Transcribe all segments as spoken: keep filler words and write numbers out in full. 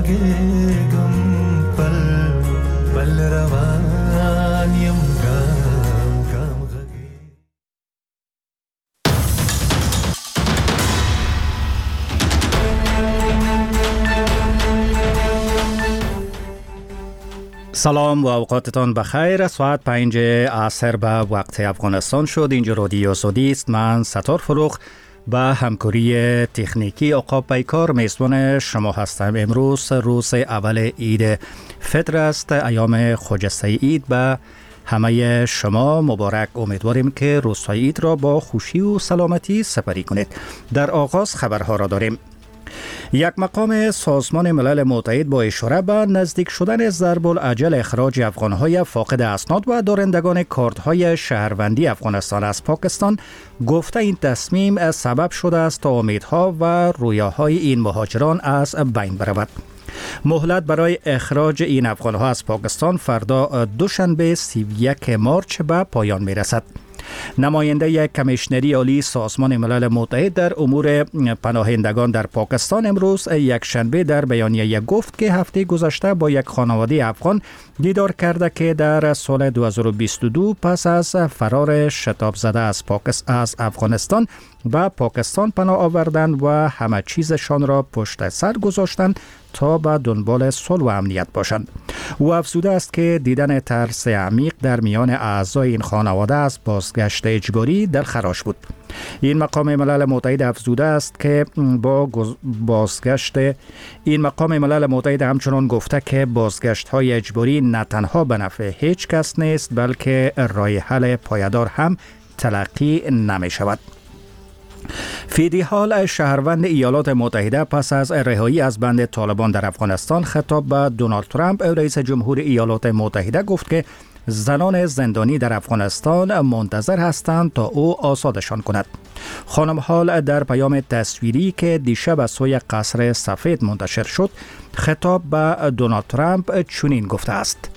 گم پل پل روانیم گام گام غگی. سلام و اوقاتتان بخیر. ساعت پنج عصر به وقت افغانستان شد. اینجا رادیو آزادی است. من ستار فروغ با همکاری تکنیکی عقاب پیکار میزبان شما هستم. امروز روز اول عید فطر است. ایام خجسته عید به همه شما مبارک. امیدواریم که روزهای عید را با خوشی و سلامتی سپری کنید. در آغاز خبرها را داریم. یک مقام سازمان ملل متحد با اشاره به نزدیک شدن ضرب الاجل اخراج افغانهای فاقد اسناد و دارندگان کارت‌های شهروندی افغانستان از پاکستان گفته این تصمیم سبب شده است تا امیدها و رویاهای این مهاجران از بین برود. مهلت برای اخراج این افغانها از پاکستان فردا دوشنبه سی و یک مارچ به پایان می‌رسد. نماینده کمیشنری عالی سازمان ملل متحد در امور پناهندگان در پاکستان امروز یک شنبه در بیانیه گفت که هفته گذشته با یک خانواده افغان دیدار کرده که در سال دو هزار و بیست و دو پس از فرار شتاب زده از پاکستان از افغانستان به پاکستان پناه آوردند و همه چیزشان را پشت سر گذاشتند تا به دنبال صلح و امنیت باشند. او افزوده است که دیدن ترس عمیق در میان اعضای این خانواده از بازگشت اجباری در خراش بود. این مقام ملل متحد افزوده است که با بازگشت این مقام ملل متحد همچنان گفته که بازگشت های اجباری نه تنها به نفع هیچ کس نیست بلکه راه حل پایدار هم تلقی نمی شود. فیدی حال شهروند ایالات متحده پس از رهایی از بند طالبان در افغانستان خطاب به دونالد ترامپ رئیس جمهور ایالات متحده گفت که زنان زندانی در افغانستان منتظر هستند تا او آزادشان کند. خانم حال در پیام تصویری که دیشب از سوی قصر سفید منتشر شد خطاب به دونالد ترامپ چنین گفته است: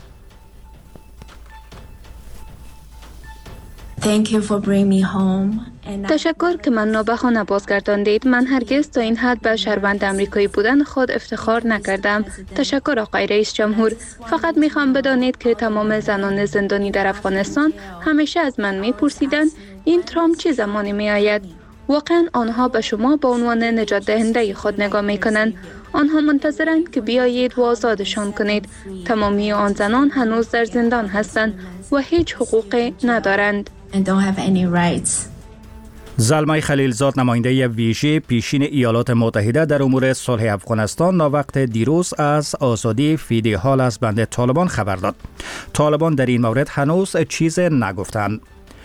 Thank you for bringing me home. تشکر که من را به خانه بازگرداندید. من هرگز تا این حد به شهروند امریکایی بودن خود افتخار نکردم. تشکر آقای رئیس جمهور. فقط میخوام بدانید که تمام زنان زندانی در افغانستان همیشه از من میپرسیدند این ترامپ چه زمانی میآید. واقعا آنها به شما به عنوان نجات دهنده خود نگاه میکنند. آنها منتظرند که بیایید و آزادشان کنید. تمامی آن زنان هنوز در زندان هستند و هیچ حقوقی ندارند. And don't have any rights. زلمه خلیلزاد نماینده ویژه پیشین ایالات متحده در امور صلح افغانستان ناوقت دیروز از آزادی فیدی حال از بند طالبان خبر داد. طالبان در این مورد هنوز چیز نگفتند.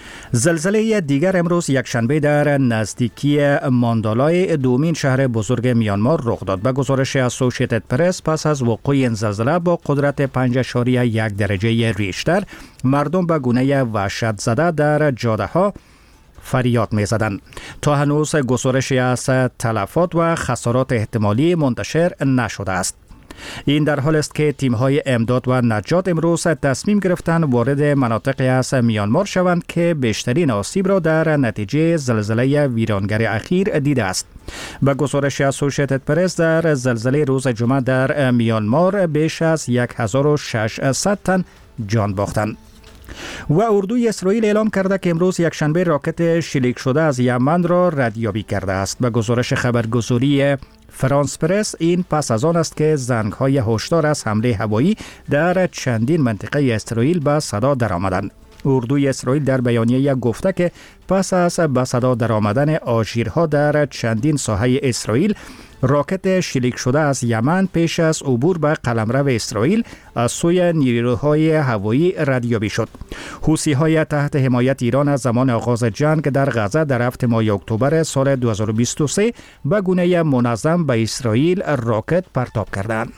زلزله دیگر امروز یکشنبه در نزدیکی ماندالای دومین شهر بزرگ میانمار رخ داد. به گزارش اسوسییتد پرس پس از وقوع این زلزله با قدرت پنج اشاریه یک درجه ریشتر مردم به گونه وحشت زده در جاده ها فریاد می زدند. تا هنوز گزارشی از تلفات و خسارات احتمالی منتشر نشده است. این در حال است که تیم‌های امداد و نجات امروز تصمیم گرفتند وارد مناطقی از میانمار شوند که بیشترین آسیب را در نتیجه زلزله ویرانگر اخیر دیده است. به گزارش اسوسییتد پرس در زلزله روز جمعه در میانمار بیش از هزار و ششصد تن جان باختند. و اردوی اسرائیل اعلام کرده که امروز یکشنبه راکت شلیک شده از یمن را ردیابی کرده است. به گزارش خبرگزاری فرانس پرس این پس از آن است که زنگ‌های هشدار از حمله هوایی در چندین منطقه اسرائیل به صدا درآمدند. اردوی اسرائیل در بیانیه گفته که پس از به صدا درآمدن آژیرها در چندین ساحه اسرائیل راکت شلیک شده از یمن پیش از عبور به قلمرو اسرائیل از سوی نیروهای هوایی ردیابی شد. حوثی‌های تحت حمایت ایران از زمان آغاز جنگ در غزه در هفتم ماه اکتبر سال دو هزار و بیست و سه به گونه منظم به اسرائیل راکت پرتاب کردند.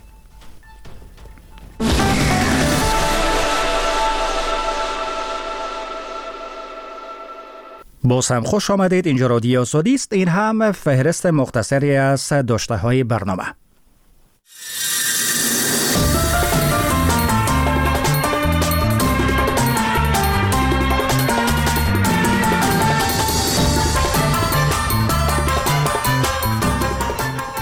باز هم خوش آمدید. اینجا رادیو آزادی است. این هم فهرست مختصری از داشته های برنامه.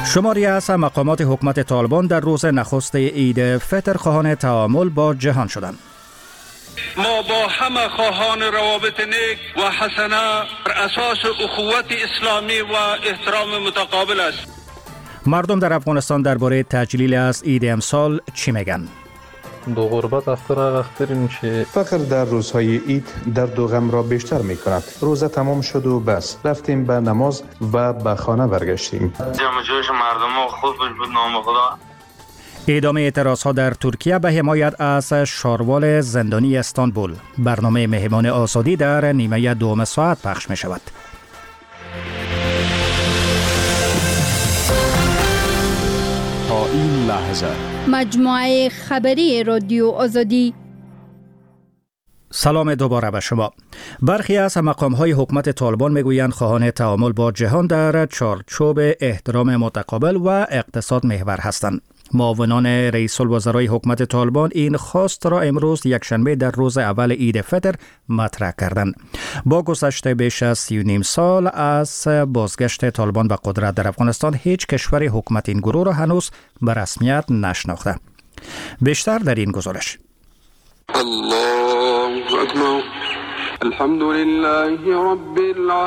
شماری از مقامات حکومت طالبان در روز نخست عید فطر خواهان تعامل با جهان شدند. ما با همه خواهان روابط نیک و حسنه بر اساس اخوت اسلامی و احترام متقابل است. مردم در افغانستان درباره تجلیل از عید امسال چی میگن؟ دو غربت اختر اخترین که فقر در روزهای عید درد و غم را بیشتر می کند. روزه تمام شد و بس رفتیم به نماز و به خانه برگشتیم. جمع جوش مردم خود بود نام خدا. ادامه اعتراضها در ترکیه به حمایت از شاروال زندانی استانبول. برنامه مهمان آزادی در نیمه دوم ساعت پخش می شود. تا این لحظه مجموعه خبری رادیو آزادی. سلام دوباره به شما. برخی از مقام‌های حکومت طالبان میگویند خواهان تعامل با جهان در چارچوب احترام متقابل و اقتصاد محور هستند. معاونان رئیس الوزرای حکومت طالبان این خواست را امروز یکشنبه در روز اول عید فطر مطرح کردند. با گذشت بیش از سی و نیم سال از بازگشت طالبان به قدرت در افغانستان، هیچ کشور حکومت این گروه را هنوز به رسمیت نشناخته. بیشتر در این گزارش. الله اکبر. الحمدلله رب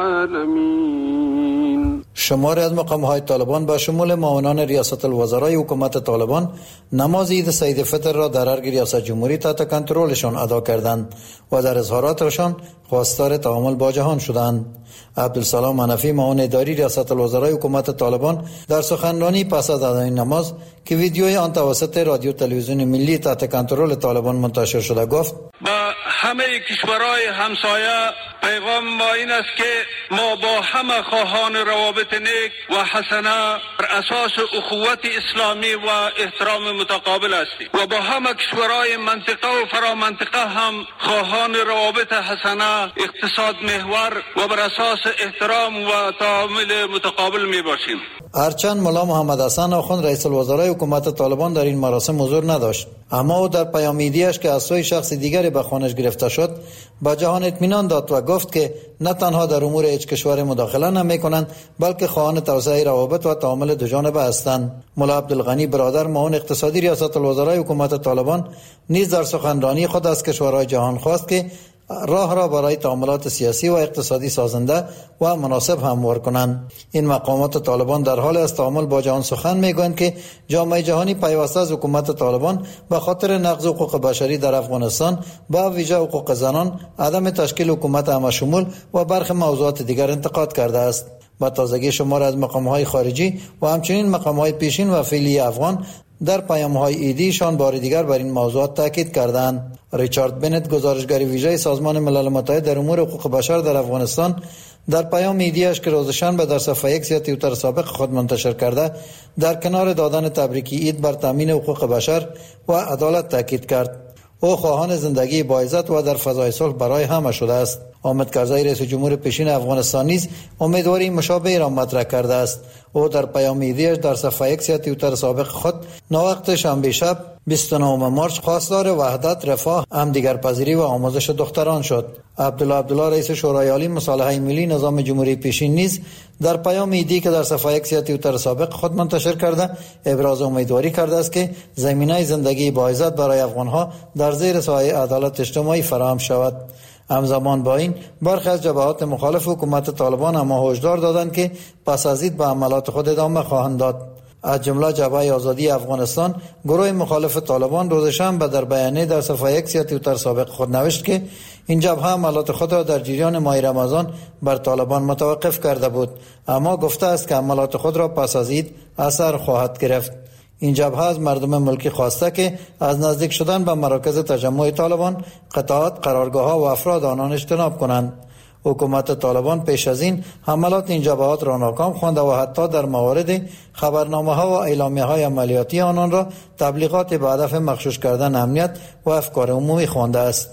العالمین. شماری از مقام‌های طالبان با شمول معاونان ریاست الوزرای حکومت طالبان نماز عید سعید فطر را در ارگ ریاست جمهوری تحت کنترلشان ادا کردند و در اظهاراتشان خواستار تعامل با جهان شدند. عبدالسلام حنفی معاون اداری ریاست الوزرای حکومت طالبان در سخنرانی پس از ادای نماز که ویدیوی آن توسط رادیو تلویزیون ملی تحت کنترل طالبان منتشر شده گفت: با همه کشورهای همسایه پیغام ما این است که ما با همه خواهان روابط نیک و حسنه بر اساس اخوت اسلامی و احترام متقابل هستیم و با همه کشورهای منطقه و فرامنطقه هم خواهان روابط حسنه، اقتصاد محور و بر اساس احترام و تعامل متقابل می باشیم. هرچند ملا محمد حسن آخوند رئیس الوزرای حکومت طالبان در این مراسم حضور نداشت، اما او در پیام ایدیش که از سوی شخص دیگری به خانش گرفته شد به جهان اطمینان داد و گفت که نه تنها در امور هیچ کشور مداخله نمی کنند بلکه خواهان توسعه روابط و تعامل دو جانبه هستند. ملا عبدالغنی برادر معاون اقتصادی ریاست الوزرای حکومت طالبان نیز در سخنرانی خود از کشورهای جهان خواست که راه را برای تعاملات سیاسی و اقتصادی سازنده و مناسب هموار کنند. این مقامات طالبان در حال از تعامل با جهان سخن میگویند که جامعه جهانی پیوسته از حکومت طالبان به خاطر نقض حقوق بشری در افغانستان، با ویژه حقوق زنان، عدم تشکیل حکومت همشمول و برخی موضوعات دیگر انتقاد کرده است. با تازگی شمار از مقام‌های خارجی و همچنین مقام‌های پیشین و فعلی افغان در پیام‌های ایدیشان بار دیگر بر این موضوعات تاکید کردند. ریچارد بنت، گزارشگر ویژه سازمان ملل متحد در امور حقوق بشر در افغانستان، در پیام ایدیش که روز شنبه در صفحه اکس یا توییتر سابق خود منتشر کرده، در کنار دادن تبریکی عید بر تامین حقوق بشر و عدالت تاکید کرد. او خواهان زندگی با عزت و در فضای صلح برای همه شده است. حامد کرزی رئیس جمهور پیشین افغانستان نیز امیدواری مشابهی را مطرح کرده است. او در پیام ایدیش در صفحه اکس یا توییتر سابق خود ناوقت شنبه شب بیست و نهم مارس خواستار وحدت، رفاه، همدیگرپذیری و آموزش دختران شد. عبدالله عبدالله رئیس شورای عالی مصالحه ملی نظام جمهوری پیشین نیز در پیام ایدی که در صفحه اکس یا توییتر سابق خود منتشر کرده ابراز امیدواری کرده است که زمینه زندگی با عزت برای افغانها در زیر سایه عدالت اجتماعی فراهم شود. همزمان با این برخی از جبهات مخالف حکومت طالبان اما هشدار دادند که پس از عید به عملات خود ادامه خواهند داد. از جمله جبهه آزادی افغانستان، گروه مخالف طالبان، روز شنبه در بیانیه در صفحه اکس یا توییتر سابق خود نوشت که این جبهه عملات خود را در جریان ماه رمضان بر طالبان متوقف کرده بود، اما گفته است که عملات خود را پس از عید اثر خواهد گرفت. این جبهه از مردم ملکی خواسته که از نزدیک شدن به مراکز تجمع طالبان، قطعات، قرارگاه‌ها و افراد آنان اجتناب کنند. حکومت طالبان پیش از این حملات این جبهات را ناکام خوانده و حتی در موارد خبرنامه‌ها و اعلامیه‌های عملیاتی آنان را تبلیغات به هدف مغشوش کردن امنیت و افکار عمومی خوانده است.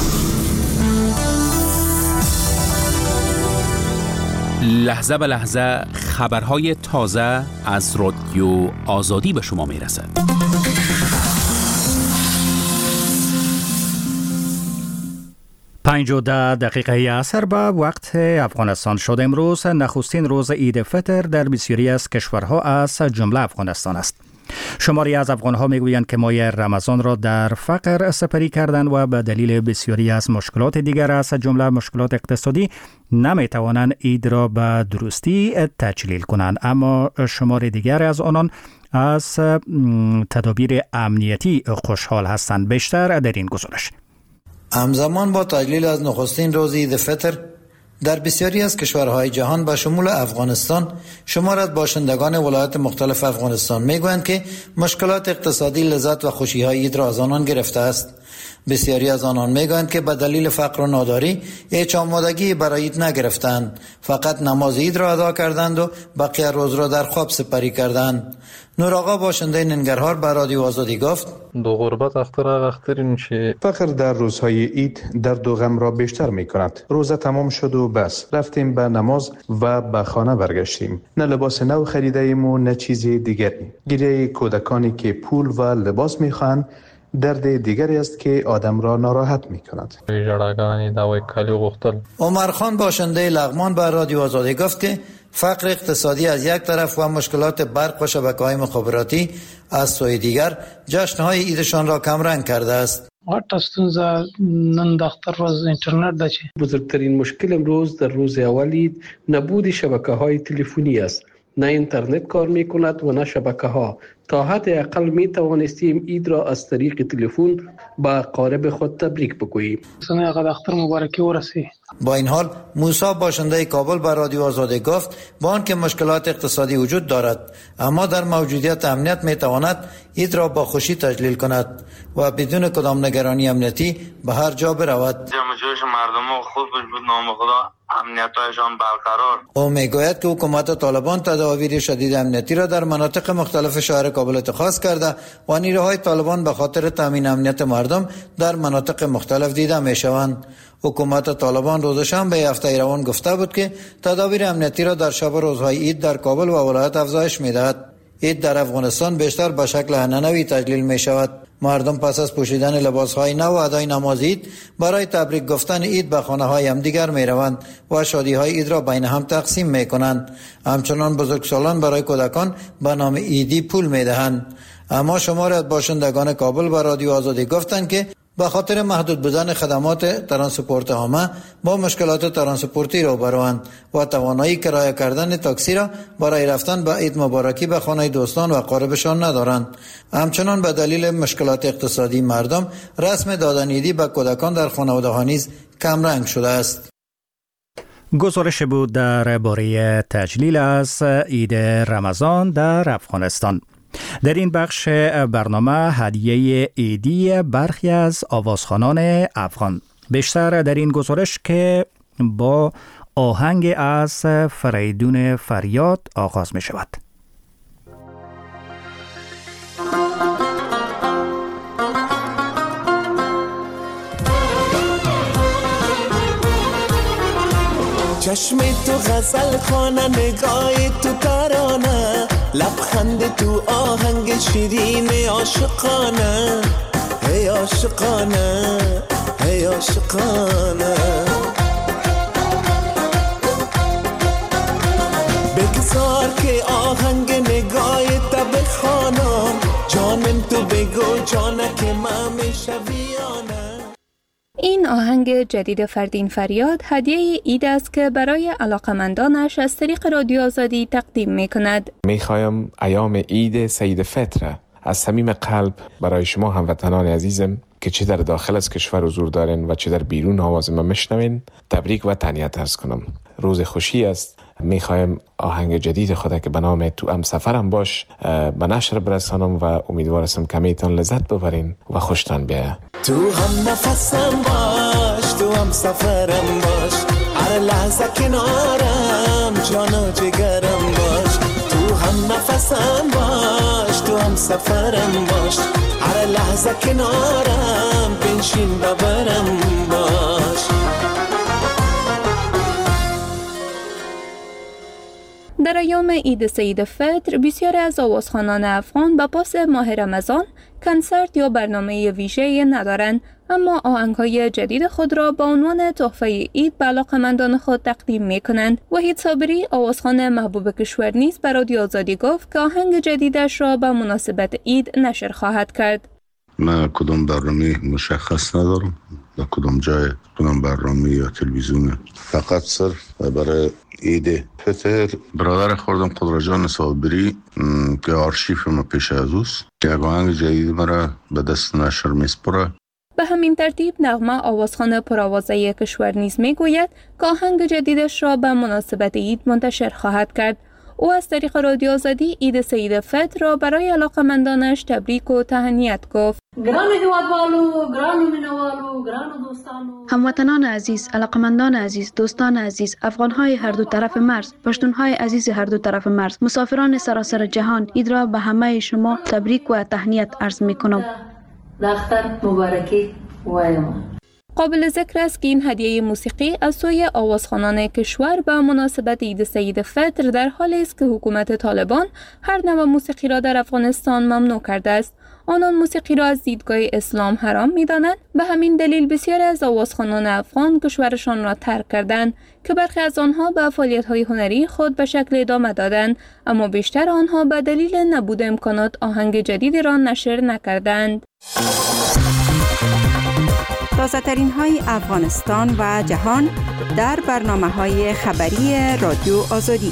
لحظه به لحظه خبرهای تازه از رادیو آزادی به شما میرسد. پنج و ده دقیقه عصر به وقت افغانستان شد. امروز نخستین روز عید فطر در بسیاری از کشورها از جمله افغانستان است. شماری از افغانها میگویند که ماه رمضان را در فقر سپری کردند و به دلیل بسیاری از مشکلات دیگر از جمله مشکلات اقتصادی نمیتوانند عید را به درستی تجلیل کنند. اما شمار دیگر از آنان از تدابیر امنیتی خوشحال هستند. بیشتر در این گزارش. همزمان با تجلیل از نخستین روز عید فطر در بسیاری از کشورهای جهان به شمول افغانستان، شمار از باشندگان ولایات مختلف افغانستان میگویند که مشکلات اقتصادی لذت و خوشی‌های عید را از آنان گرفته است. بسیاری از آنان میگویند که به دلیل فقر و ناداری هیچ آمادگی برای عید نگرفتند، فقط نماز عید را ادا کردند و بقیه روز را در خواب سپری کردند. نور آقا باشنده ننگرهار به رادیو آزادی گفت: دو غربت اختر اخترین چه فقر در روزهای عید درد و غم را بیشتر می کند. روزه تمام شد و بس رفتیم به نماز و به خانه برگشتیم. نه لباس نو خریده ایم و نه چیز دیگری. گریه کودکانی که پول و لباس می خواهند درد دیگری است که آدم را ناراحت می کند. عمر خان باشنده لغمان به رادیو آزادی گفت که فقر اقتصادی از یک طرف و مشکلات برق و شبکه‌های مخابراتی از سوی دیگر جشن‌های عیدشان را کمرنگ کرده است. غټه ستونزه نن د اختر روز اینترنت ده چې بزرگترین مشکل امروز در روز اول عید نبود شبکه‌های تلفنی است. نه اینترنت کار می‌کند و نه شبکه‌ها. تا حد اقل می توانستیم عید را از طریق تلفن با قارب خود تبریک بگوییم. سنه قد اختر مبارکی ورسی. با این حال موسی باشنده کابل به رادیو آزادی گفت با آنکه مشکلات اقتصادی وجود دارد اما در موجودیت امنیت می تواند عید را با خوشی تجلیل کند و بدون کدام نگرانی امنیتی به هر جا برود. جمع جوش مردم خود بود نام خدا امنیتایشان برقرار. او میگوید که حکومت طالبان تدابیر شدید امنیتی را در مناطق مختلف شهر کابل اتخاذ کرده و نیروهای طالبان به خاطر تامین امنیت مردم در مناطق مختلف دیده میشوند. حکومت طالبان روز شنبه هفته روان گفته بود که تدابیر امنیتی را در شب روزهای عید در کابل و ولایت افزایش میدهد. عید در افغانستان بیشتر به شکل حنانوی تجلیل می شود. مردم پس از پوشیدن لباسهای نو و ادای نماز عید برای تبریک گفتن عید به خانه های همدیگر می روند و شادی های عید را بین هم تقسیم می کنند. همچنان بزرگسالان برای کودکان به نام عیدی پول می دهند. اما شمار از باشندگان کابل به رادیو آزادی گفتند که به خاطر محدود بودن خدمات ترانسپورت عامه با مشکلات ترانسپورتی روبروند و توانایی کرایه کردن تاکسی را برای رفتن به عید مبارکی به خانه دوستان و اقاربشان ندارند. همچنان به دلیل مشکلات اقتصادی مردم رسم دادن عیدی به کودکان در خانواده‌ها نیز کم رنگ شده است. گزارش بود درباره تجلیل از عید رمضان در افغانستان. در این بخش برنامه هدیه عیدی برخی از آوازخوانان افغان. بیشتر در این گزارش که با آهنگ از فریدون فریاد آغاز می شود. چشم تو غزل خوانه، نگاه تو ترانه، لبخند تو آهنگ شیرین عاشقانه، هی عاشقانه هی عاشقانه. بگذار که آهنگ نگاه تا بخوانم، جانم تو بگو جانه که من میشویانه. این آهنگ جدید فردین فریاد هدیه عید است که برای علاقمندانش از طریق رادیو آزادی تقدیم می کند. می خواهم ایام عید سید فطر از صمیم قلب برای شما هموطنان عزیزم که چه در داخل از کشور حضور دارین و چه در بیرون آواز ما میشنوین تبریک و تهنیت عرض کنم. روز خوشی است. می خواهم آهنگ جدید خدا که به نام تو هم سفرم باش به نشر برسانم و امیدوارم کمیتان لذت ببرین و خوشتان بیاید. تو هم نفسم باش، تو هم سفرم باش، هر لحظه کنارم جان و جگرم باش. تو هم نفسم باش، تو هم سفرم باش، هر لحظه کنارم بنشین ببرم باش. در در ایام عید سید فطر بسیاری از آوازخوانان افغان به پاس ماه رمضان کنسرت یا برنامه ویژه‌ای ندارند، اما آهنگ‌های جدید خود را به عنوان تحفه عید به علاقه‌مندان خود تقدیم می‌کنند. وحید صابری آوازخوان محبوب کشور نیز به رادیو آزادی گفت که آهنگ جدیدش را به مناسبت عید نشر خواهد کرد. من کدام برنامه مشخص ندارم، در کدام جای کدام برنامه یا تلویزیون، فقط صرف برای عید فطر برادر خوردم قدرجان صابری که آرشیف ما پیش از اوست، یک آهنگ جدید مرا به دست نشر میسپره. به همین ترتیب نغمه آوازخوان پرآوازه کشور نیز میگوید که آهنگ جدیدش را به مناسبت عید منتشر خواهد کرد. او از طریق رادیو آزادی عید سید فطر را برای علاقه‌مندانش تبریک و تهنیت گفت. گران هیوادوالو، گران مینوالو، گران دوستانو، هموطنان عزیز، علاقمندان عزیز، دوستان عزیز، افغان‌های هر دو طرف مرز، پشتون‌های عزیز هر دو طرف مرز، مسافران سراسر جهان، عید را به همه شما تبریک و تهنیت عرض می‌کنم. دختر مبارکی وایم. قابل ذکر است که این هدیه موسیقی از سوی آوازخوانان کشور به مناسبت عید سید فطر در حالی است که حکومت طالبان هر نوع موسیقی را در افغانستان ممنوع کرده است. آنان موسیقی را از دیدگاه اسلام حرام می‌دانند. به همین دلیل بسیاری از آوازخوانان افغان کشورشان را ترک کردند که برخی از آنها به فعالیت‌های هنری خود به شکل ادامه دادند، اما بیشتر آنها به دلیل نبود امکانات آهنگ جدیدی را نشر نکردند. تازه ترین های افغانستان و جهان در برنامه های خبری رادیو آزادی.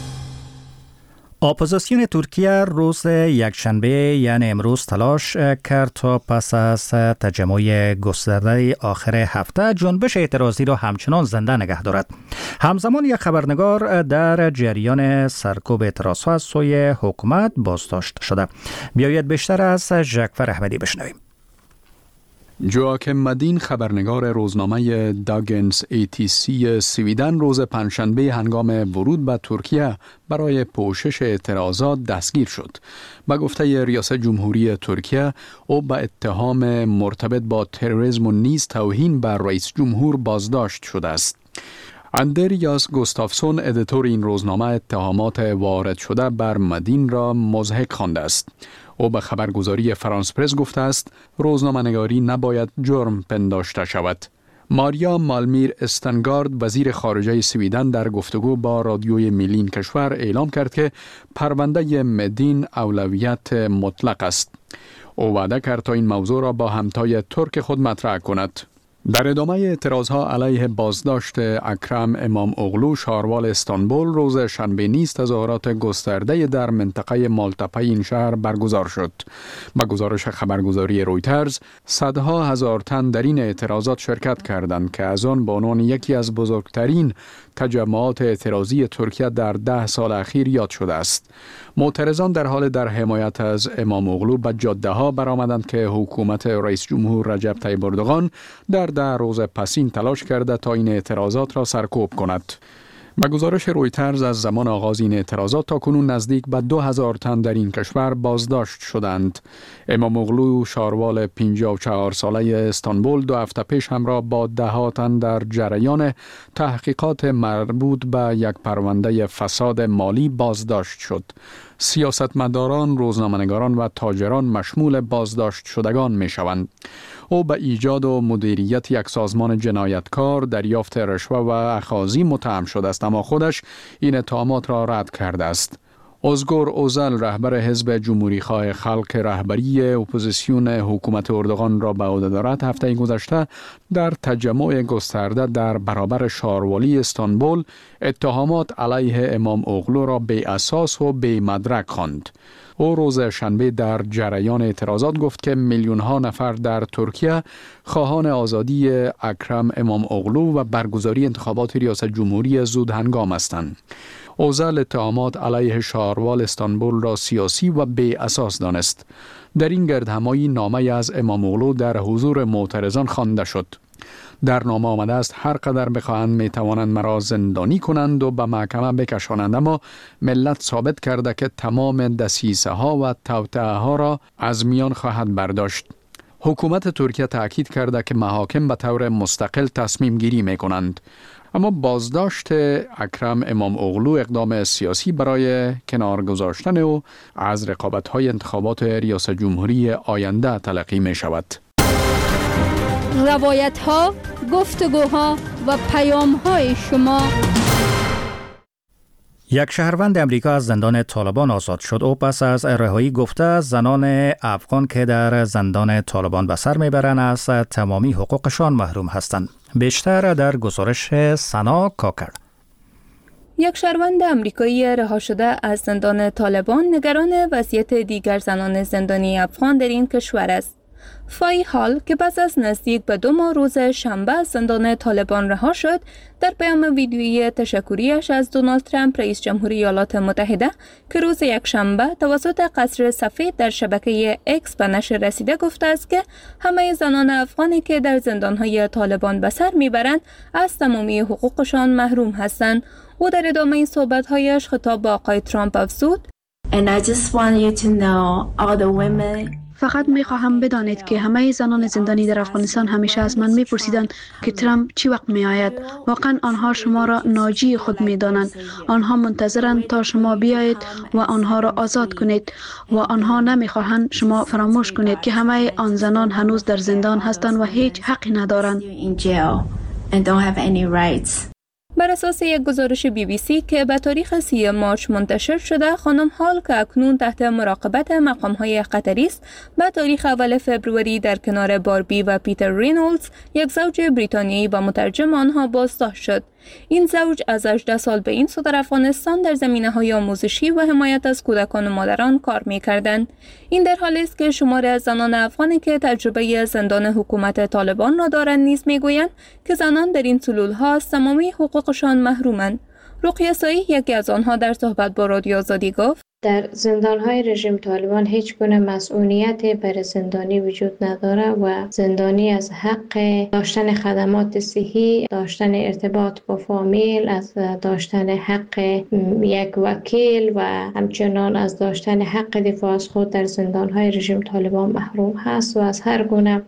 اپوزیسیون ترکیه روز یکشنبه یعنی امروز تلاش کرد تا پس از تجمع گسترده آخر هفته جنبش اعتراضی را همچنان زنده نگه دارد. همزمان یک خبرنگار در جریان سرکوب اعتراضها از سوی حکومت بازداشت شده. بیایید بیشتر از ژکفر احمدی بشنویم. جواکم مدین خبرنگار روزنامه داگنس ای تی سی سویدن روز پنجشنبه هنگام ورود به ترکیه برای پوشش اعتراضات دستگیر شد. به گفته ریاست جمهوری ترکیه او به اتهام مرتبط با تروریسم و نیز توهین بر رئیس جمهور بازداشت شده است. اندریاس گوستافسون ادیتور این روزنامه اتهامات وارد شده بر مدین را مضحک خوانده است. او به خبرگزاری فرانس پرس گفته است روزنامه‌نگاری نباید جرم پنداشته شود. ماریا مالمیر استنگارد وزیر خارجه سویدن در گفتگو با رادیوی ملی کشور اعلام کرد که پرونده مدین اولویت مطلق است. او وعده کرد تا این موضوع را با همتای ترک خود مطرح کند. در ادامه اعتراضها علیه بازداشت اکرم امام اغلو شاروال استانبول روز شنبه نیز تظاهرات گسترده در منطقه مالتپه این شهر برگزار شد. با گزارش خبرگزاری رویترز صدها هزار تن در این اعتراضات شرکت کردند که از آن به عنوان یکی از بزرگترین تجمعات اعتراضی ترکیه در ده سال اخیر یاد شده است. معترضان در حال در حمایت از امام اغلو به جاده ها برآمدند که حکومت رئیس جمهور رجب طیب اردوغان در ده روز پسین تلاش کرده تا این اعتراضات را سرکوب کند. به گزارش رویترز از زمان آغاز این اعتراضات تا کنون نزدیک به دو هزار تن در این کشور بازداشت شدند. امام اغلو شاروال پنجاه و چهار ساله استانبول دو هفته پیش همراه با ده ها تن در جریان تحقیقات مربوط به یک پرونده فساد مالی بازداشت شد. سیاستمداران، روزنامه‌نگاران و تاجران مشمول بازداشت شدگان می شوند. او به ایجاد و مدیریت یک سازمان جنایتکار، دریافت رشوه و اخاذی متهم شده است، اما خودش این اتهامات را رد کرده است. ازگور اوزل رهبر حزب جمهوری‌خواه خلق رهبری اپوزیسیون حکومت اردوغان را به عهده دارد هفته گذشته در تجمع گسترده در برابر شاروالی استانبول اتهامات علیه امام اغلو را بی اساس و بی مدرک خواند. او روز شنبه در جریان اعتراضات گفت که میلیون ها نفر در ترکیه خواهان آزادی اکرم امام اغلو و برگزاری انتخابات ریاست جمهوری زود هنگام هستند. اوزل اتهامات علیه شاروال استانبول را سیاسی و بی اساس دانست. در این گردهمایی نامه از امام اغلو در حضور معترضان خوانده شد. در نامه آمده است هر قدر بخواهند می توانند مرا زندانی کنند و به محکمه بکشانند، اما ملت ثابت کرده که تمام دسیسه ها و توطئه ها را از میان خواهد برداشت. حکومت ترکیه تاکید کرده که محاکم به طور مستقل تصمیم گیری می کنند. اما بازداشت اکرم امام اغلو اقدام سیاسی برای کنار گذاشتن او از رقابت‌های انتخابات ریاست جمهوری آینده تلقی می شود. روایت‌ها، گفتگوها و پیام‌های شما. یک شهروند امریکا از زندان طالبان آزاد شد. او پس از رهایی گفته زنان افغان که در زندان طالبان به سر میبرند از تمامی حقوقشان محروم هستند. بیشتر در گزارش سنا کاکر. یک شهروند امریکایی رها شده از زندان طالبان نگران وضعیت دیگر زنان زندانی افغان در این کشور است. فای هال که پس از نزدیک به دو ماه روز شنبه از زندان طالبان رها شد، در پیام ویدیویی تشکریش از دونالد ترامپ رئیس جمهوری ایالات متحده که روز یک شنبه توسط قصر سفید در شبکه اکس به نشر رسیده گفته است که همه زنان افغانی که در زندانهای طالبان به سر میبرند از تمامی حقوقشان محروم هستند. او در ادامه صحبت‌هایش خطاب به آقای ترامپ افزود: And I just want you to know all the women فقط می خواهم بدانید که همه زنان زندانی در افغانستان همیشه از من می پرسیدند که ترامپ چی وقت می آید. واقعا آنها شما را ناجی خود می دانند. آنها منتظرند تا شما بیایید و آنها را آزاد کنید و آنها نمی خواهند شما فراموش کنید که همه آن زنان هنوز در زندان هستند و هیچ حقی ندارند. بر اساس یک گزارش بی بی سی که به تاریخ سی مارچ منتشر شده، خانم هال که اکنون تحت مراقبت مقام‌های قطری است، به تاریخ اول فوریه در کنار باربی و پیتر رینولدز، یک زوج بریتانیایی با مترجم آنها بازداشت شد. این زوج از هجده سال به این سو در افغانستان در زمینه‌های آموزشی و حمایت از کودکان و مادران کار می‌کردند. این در حالی است که شماری از زنان افغانی که تجربه زندان حکومت طالبان را دارند نیز می‌گویند که زنان در این سلول‌ها از تمامی حقوقشان محرومند. رقیه سایی یکی از آنها در صحبت با رادیو آزادی گفت: در زندان‌های رژیم طالبان هیچ گونه مسئولیتی بر زندانی وجود نداره و زندانی از حق داشتن خدمات صحی، داشتن ارتباط با فامیل، از داشتن حق یک وکیل و همچنان از داشتن حق دفاع از خود در زندان‌های رژیم طالبان محروم هست و از هر گونه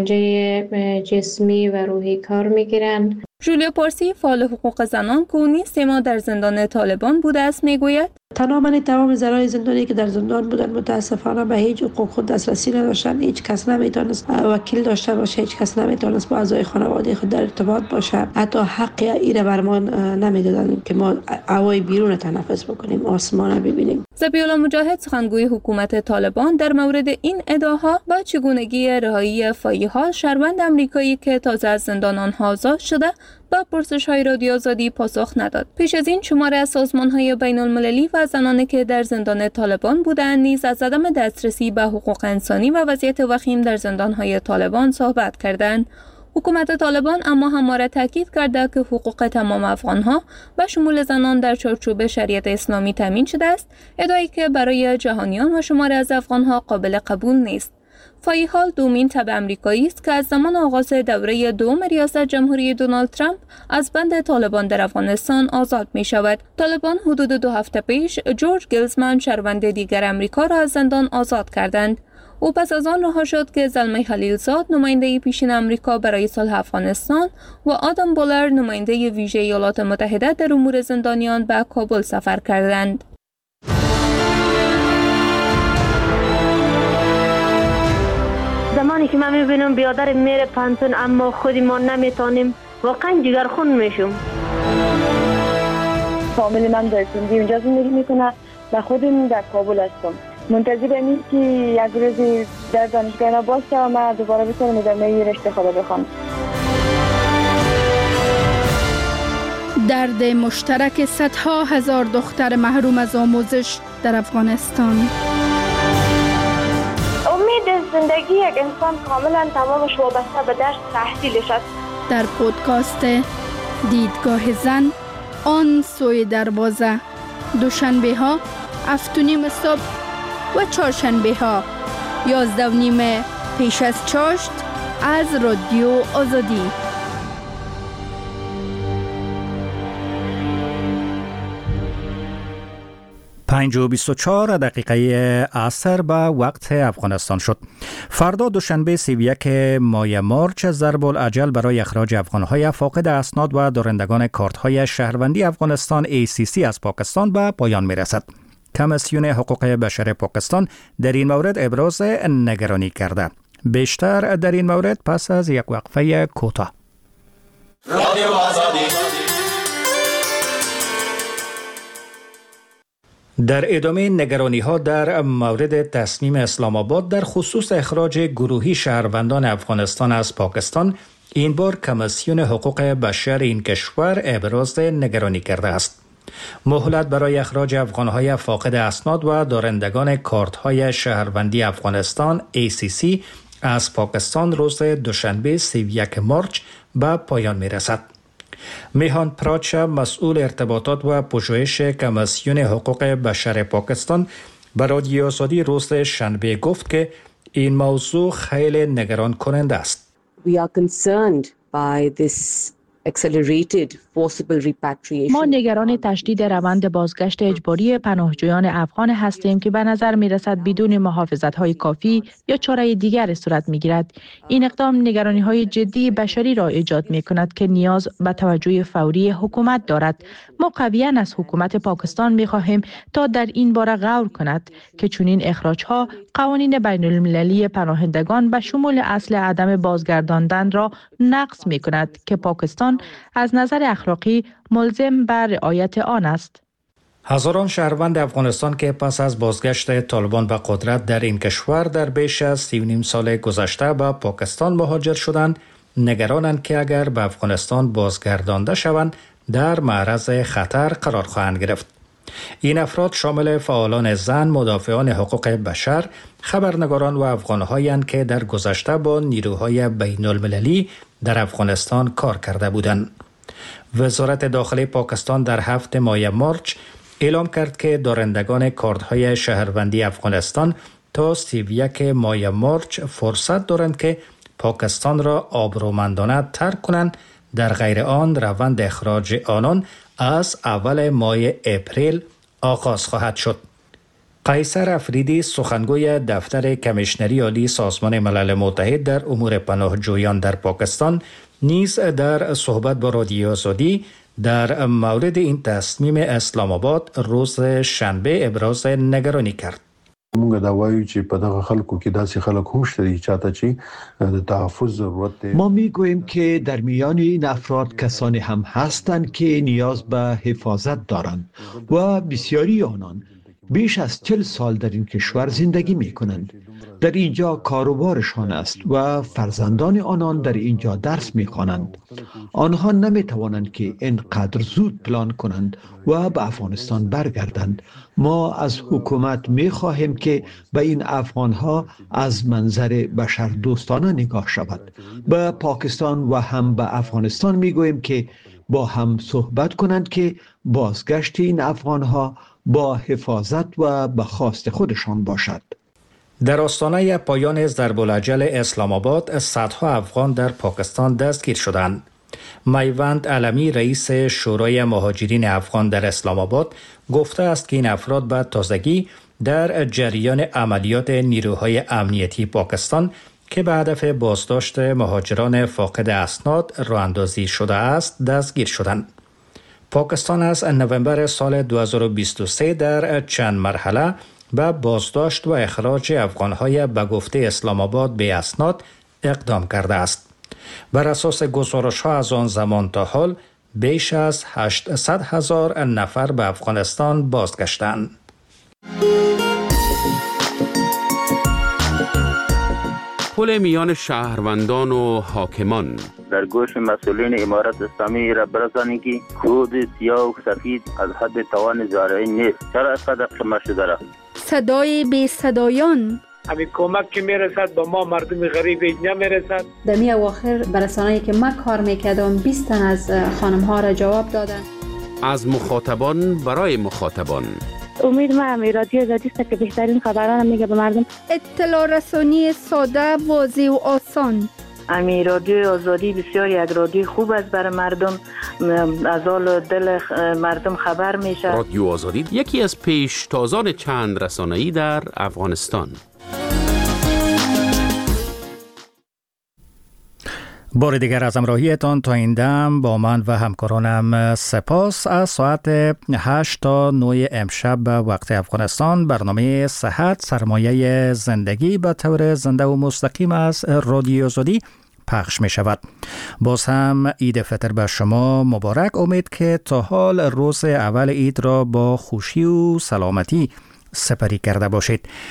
شکنجه جسمی و روحی کار می‌گیرند. جولیا پارسی، فعال حقوق زنان که او نیز سه ماه در زندان طالبان بوده است، میگوید: تمامی تمام زنان زندانی که در زندان بودند متاسفانه به هیچ حقوق خود دسترسی نداشتند. هیچ کس نمیتونست وکیل داشته باشه، هیچ کس نمیتونست با اعضای خانواده خود در ارتباط باشه. حتی حق ایره بر ما نمیدادند که ما هوای بیرون تنفس بکنیم، آسمان ببینیم. ذبیح الله مجاهد، سخنگوی حکومت طالبان، در مورد این ادعاها با چگونگی رهایی فای هال، شهروند امریکایی که تازه از زندان آنها آزاد شده، با پرسش‌های رادیو آزادی پاسخ نداد. پیش از این شماره از سازمان‌های بین‌المللی و زنانی که در زندان طالبان بودند نیز از عدم دسترسی به حقوق انسانی و وضعیت وخیم در زندان‌های طالبان صحبت کردند. حکومت طالبان اما همواره تاکید کرده که حقوق تمام افغان‌ها و شمول زنان در چارچوب شریعت اسلامی تامین شده است، ادعایی که برای جهانیان و شماره از افغان‌ها قابل قبول نیست. فای هال دومین تبع امریکایی است که از زمان آغاز دوره دوم ریاست جمهوری دونالد ترامپ از بند طالبان در افغانستان آزاد می شود. طالبان حدود دو هفته پیش جورج گلزمن، شهروند دیگر امریکا را از زندان آزاد کردند. او پس از آن رها شد که زلمه خلیلزاد، نماینده پیشین امریکا برای صلح افغانستان، و آدم بولر، نماینده ویژه ایالات متحده در امور زندانیان، به کابل سفر کردند. زمانی که من میبینم بیادر میره پانتون اما خودی ما نمیتونیم، واقعا جگرخون میشم. فامیل من در سندی اونجا زندگی میکنه و خودم در کابل هستم. منتظرم این که یک روزی در دانشگاه باشه و من دوباره بتونم ادامه رشته خدا بخوام. درد مشترک صدها هزار دختر محروم از آموزش در افغانستان. امید زندگی یک انسان کاملا تمامش وابسته به درس تحصیلش است. در پودکاست دیدگاه زن، آن سوی دروازه، دوشنبه ها هفت و نیم صبح و چهارشنبه ها یازده و نیم پیش از چاشت از رادیو آزادی. پنج و بیست و چهار دقیقه عصر به وقت افغانستان شد. فردا دوشنبه سی و یک ماه مارچ ضرب الاجل برای اخراج افغانهای فاقد اسناد و دارندگان کارت‌های شهروندی افغانستان ای سی سی از پاکستان به پایان می‌رسد. کمیسیون حقوق بشر پاکستان در این مورد ابراز نگرانی کرده. بیشتر در این مورد پس از یک وقفه کوتاه. رادیو آزادی. در ادامه نگرانی ها در مورد تصمیم اسلام آباد در خصوص اخراج گروهی شهروندان افغانستان از پاکستان، این بار کمیسیون حقوق بشر این کشور ابراز نگرانی کرده است. مهلت برای اخراج افغانهای فاقد اسناد و دارندگان کارت‌های شهروندی افغانستان ای سی سی از پاکستان روز دوشنبه سی و یک مارچ به پایان می‌رسد. میهان پراچا، مسئول ارتباطات و پژوهش کمیسیون حقوق بشر پاکستان، به رادیو آزادی روز شنبه گفت که این موضوع خیلی نگران کننده است. We are concerned by this accelerated forcible repatriation. ما نگران تشدید روند بازگشت اجباری پناهجویان افغان هستیم که به نظر می رسد بدون محافظت‌های کافی یا چاره دیگر صورت می گیرد. این اقدام نگرانی‌های جدی بشری را ایجاد می کند که نیاز به توجه فوری حکومت دارد. ما قویاً از حکومت پاکستان می خواهیم تا در این باره غور کند که چنین اخراج‌ها قوانین بین المللی پناهندگان به شمول اصل عدم بازگرداندن را نقض می کند که پاکستان از نظر اخلاقی ملزم بر رعایت آن است. هزاران شهروند افغانستان که پس از بازگشت طالبان به قدرت در این کشور در بیش از سی و نیم سال گذشته به پاکستان مهاجر شدند، نگرانند که اگر به افغانستان بازگردانده شوند در معرض خطر قرار خواهند گرفت. این افراد شامل فعالان زن، مدافعان حقوق بشر، خبرنگاران و افغان‌هایند که در گذشته با نیروهای بین المللی در افغانستان کار کرده بودند. وزارت داخلی پاکستان در هفت ماه مارچ اعلام کرد که دارندگان کارت‌های شهروندی افغانستان تا سی و یک ماه مارچ فرصت دارند که پاکستان را آبرومندانه ترک کنند، در غیر آن روند اخراج آنان از اول ماه اپریل آغاز خواهد شد. قیصر افریدی، سخنگوی دفتر کمیشنری عالی سازمان ملل متحد در امور پناهجویان در پاکستان، نیز در صحبت با رادیو آزادی در مورد این تصمیم اسلام آباد روز شنبه ابراز نگرانی کرد. موږ دا وایو چې په دغه خلکو کې داسې خلک هم شته چې چاته چې د تحفظ ضرورت دی. ما میگوییم که در میان این افراد کسانی هم هستند که نیاز به حفاظت دارند و بسیاری آنان بیش از چهل سال در این کشور زندگی می کنند. در اینجا کاروبارشان است و فرزندان آنان در اینجا درس می خوانند. آنها نمی توانند که اینقدر زود پلان کنند و به افغانستان برگردند. ما از حکومت می خواهیم که به این افغانها از منظر بشر دوستانه نگاه شود. به پاکستان و هم به افغانستان می گوییم که با هم صحبت کنند که بازگشت این افغانها با حفاظت و به خواست خودشان باشد. در آستانه پایان ضرب الاجل اسلام آباد، صدها افغان در پاکستان دستگیر شدند. میوند علمی، رئیس شورای مهاجرین افغان در اسلام آباد، گفته است که این افراد به تازگی در جریان عملیات نیروهای امنیتی پاکستان که به هدف بازداشت مهاجران فاقد اسناد راه اندازی شده است دستگیر شدند. پاکستان از نوامبر سال دو هزار و بیست و سه در چند مرحله به بازداشت و اخراج افغان‌های به گفته اسلام آباد به اسناد اقدام کرده است. بر اساس گزارش‌ها از آن زمان تا حال بیش از هشتصد هزار نفر به افغانستان بازگشتند. پل میان شهروندان و حاکمان در گوش مسئولین امارت اسلامی را برسانید که کود سیاه و سفید از حد توان زارعی نیست. چرا اینقدر قمه شده را؟ صدای بی صدایان، همین کمک که میرسد به ما مردم غریب اینجا میرسد. در می اواخر برسانه‌ای که ما کار میکردم بیست تن از خانم ها را جواب دادن. از مخاطبان برای مخاطبان. امید ما هم رادیو آزادی است که بهترین خبران میگه به مردم. اطلاع رسانی ساده، واضح و آسان. امی رادیو آزادی بسیار یک رادیو خوب است برای مردم، از حال دل مردم خبر میشه. رادیو آزادی یکی از پیشتازان چند رسانه‌ای در افغانستان. بار دیگر از همراهیتان تا این دم با من و همکارانم سپاس. از ساعت هشت تا نه امشب به وقت افغانستان برنامه صحت سرمایه زندگی به طور زنده و مستقیم از رادیو آزادی پخش می شود. باز هم عید فطر به شما مبارک. امید که تا حال روز اول عید را با خوشی و سلامتی سپری کرده باشید.